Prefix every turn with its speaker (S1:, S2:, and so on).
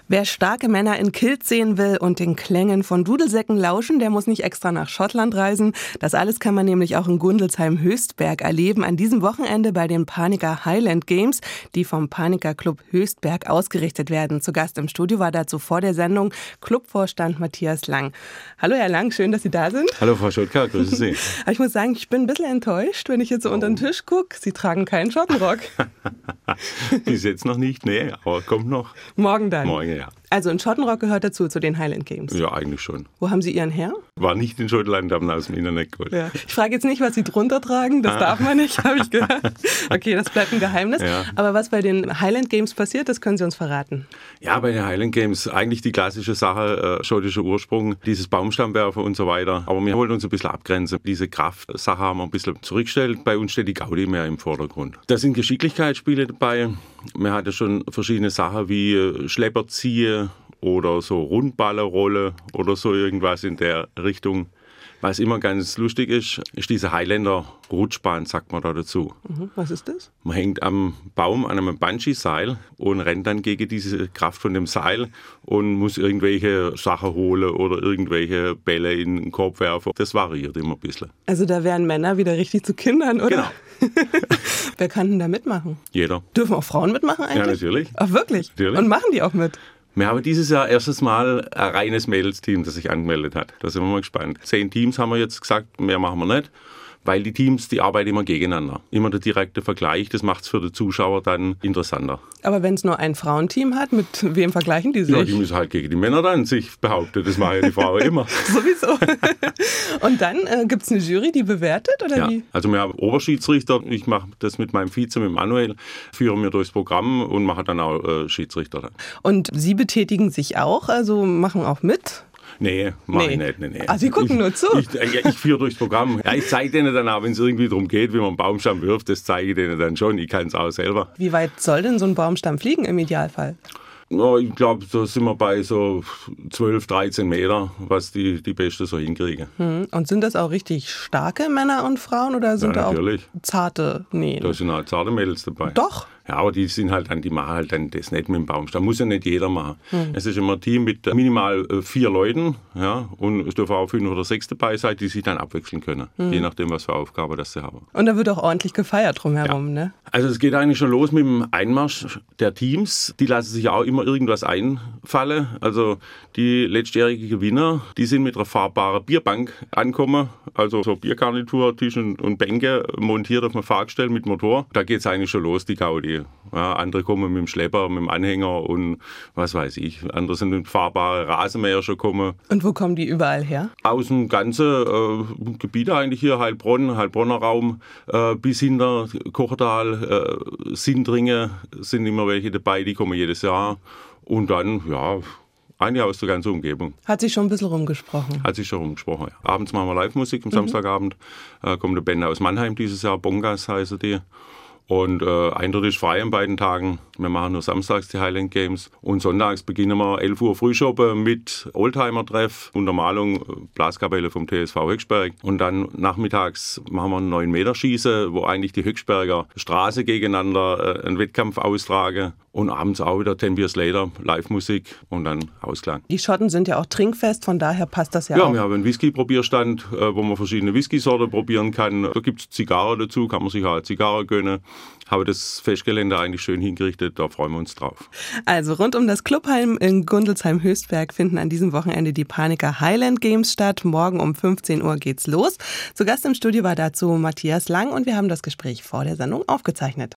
S1: Wer starke Männer in Kilts sehen will und den Klängen von Dudelsäcken lauschen, der muss nicht extra nach Schottland reisen. Das alles kann man nämlich auch in Gundelsheim-Höchstberg erleben. An diesem Wochenende bei den Paniker Highland Games, die vom Paniker Club Höchstberg ausgerichtet werden. Zu Gast im Studio war dazu vor der Sendung Clubvorstand Matthias Lang. Hallo Herr Lang, schön, dass Sie da sind.
S2: Hallo Frau Schottka, grüße Sie.
S1: Aber ich muss sagen, ich bin ein bisschen enttäuscht, wenn ich jetzt so unter den Tisch gucke. Sie tragen keinen Schottenrock.
S2: Bis jetzt noch nicht, nee, aber kommt noch.
S1: Morgen dann?
S2: Morgen, ja.
S1: Also ein Schottenrock gehört dazu, zu den Highland Games?
S2: Ja, eigentlich schon.
S1: Wo haben Sie Ihren her?
S2: War nicht in Schottland, haben aus dem Internet geholt.
S1: Ja. Ich frage jetzt nicht, was Sie drunter tragen, das darf man nicht, habe ich gehört. Okay, das bleibt ein Geheimnis.
S2: Ja.
S1: Aber was bei den Highland Games passiert, das können Sie uns verraten.
S2: Ja, bei den Highland Games eigentlich die klassische Sache, schottischer Ursprung, dieses Baumstammwerfen und so weiter. Aber wir wollten uns ein bisschen abgrenzen. Diese Kraftsache haben wir ein bisschen zurückgestellt. Bei uns steht die Gaudi mehr im Vordergrund. Da sind Geschicklichkeitsspiele dabei. Man hatte schon verschiedene Sachen wie Schlepperziehe oder so Rundballerrolle oder so irgendwas in der Richtung. Was immer ganz lustig ist, ist diese Highlander Rutschbahn, sagt man da dazu.
S1: Was ist das?
S2: Man hängt am Baum an einem Bungee-Seil und rennt dann gegen diese Kraft von dem Seil und muss irgendwelche Sachen holen oder irgendwelche Bälle in den Korb werfen. Das variiert immer ein bisschen.
S1: Also da werden Männer wieder richtig zu Kindern, oder?
S2: Genau.
S1: Wer kann denn da mitmachen?
S2: Jeder.
S1: Dürfen auch Frauen mitmachen eigentlich?
S2: Ja, natürlich.
S1: Ach, wirklich?
S2: Natürlich.
S1: Und machen die auch mit?
S2: Wir haben dieses Jahr erstes Mal ein reines Mädelsteam, das sich angemeldet hat. Da sind wir mal gespannt. 10 Teams haben wir jetzt gesagt, mehr machen wir nicht. Weil die Teams, die arbeiten immer gegeneinander. Immer der direkte Vergleich, das macht es für den Zuschauer dann interessanter.
S1: Aber wenn es nur ein Frauenteam hat, mit wem vergleichen die sich?
S2: Ja, die müssen halt gegen die Männer dann sich behaupten. Das machen ja die Frauen immer.
S1: Sowieso. Und dann gibt es eine Jury, die bewertet, oder
S2: ja,
S1: wie?
S2: also wir haben Oberschiedsrichter. Ich mache das mit meinem Vize, mit Manuel, führen wir durchs Programm und mache dann auch Schiedsrichter. Dann.
S1: Und Sie betätigen sich auch, also machen auch mit?
S2: Nee, mach ich nicht. Nee.
S1: Ah, Sie gucken nur zu?
S2: Ich führe durchs Programm. Ja, ich zeige denen dann auch, wenn es irgendwie darum geht, wie man einen Baumstamm wirft, das zeige ich denen dann schon. Ich kann es auch selber.
S1: Wie weit soll denn so ein Baumstamm fliegen im Idealfall?
S2: Ja, ich glaube, da sind wir bei so 12, 13 Meter, was die Besten so hinkriegen.
S1: Und sind das auch richtig starke Männer und Frauen oder sind da auch zarte Nähen?
S2: Da sind auch zarte Mädels dabei.
S1: Doch?
S2: Ja, aber die sind halt dann, die machen halt dann das nicht mit dem Baumstamm. Muss ja nicht jeder machen. Es ist immer ein Team mit minimal 4 Leuten, ja, und es dürfen auch 5 oder 6 dabei sein, die sich dann abwechseln können, je nachdem, was für Aufgabe das sie haben.
S1: Und da wird auch ordentlich gefeiert drumherum,
S2: ja.
S1: Ne?
S2: Also es geht eigentlich schon los mit dem Einmarsch der Teams. Die lassen sich auch immer irgendwas einfallen. Also die letztjährigen Gewinner, die sind mit einer fahrbaren Bierbank angekommen. Also so Biergarnitur, Tisch und Bänke montiert auf einem Fahrgestell mit Motor. Da geht es eigentlich schon los, die Gaudi. Ja, andere kommen mit dem Schlepper, mit dem Anhänger und was weiß ich. Andere sind mit fahrbaren Rasenmäher schon gekommen.
S1: Und wo kommen die überall her?
S2: Aus dem ganzen Gebiet eigentlich hier, Heilbronner Raum, bis hinter Kochertal, Sindringe sind immer welche dabei, die kommen jedes Jahr. Und dann, ja, eigentlich aus der ganzen Umgebung.
S1: Hat sich schon ein bisschen rumgesprochen?
S2: Hat sich schon rumgesprochen, ja. Abends machen wir Live-Musik am Samstagabend. Kommt eine Band aus Mannheim dieses Jahr, Bongas heißen die. Und Eintritt ist frei an beiden Tagen. Wir machen nur samstags die Highland Games. Und sonntags beginnen wir 11 Uhr Frühschoppen mit Oldtimer-Treff, Untermalung, Blaskapelle vom TSV Höchstberg. Und dann nachmittags machen wir 9 Meter Schießen, wo eigentlich die Höchstberger Straße gegeneinander einen Wettkampf austragen. Und abends auch wieder 10 Beers later, Live-Musik und dann Ausklang.
S1: Die Schotten sind ja auch trinkfest, von daher passt das ja auch.
S2: Ja, wir haben einen Whisky-Probierstand, wo man verschiedene Whisky-Sorten probieren kann. Da gibt es Zigarre dazu, kann man sich auch eine Zigarre gönnen. Habe das Festgelände eigentlich schön hingerichtet, da freuen wir uns drauf.
S1: Also rund um das Clubheim in Gundelsheim-Höchstberg finden an diesem Wochenende die Paniker Highland Games statt. Morgen um 15 Uhr geht's los. Zu Gast im Studio war dazu Matthias Lang und wir haben das Gespräch vor der Sendung aufgezeichnet.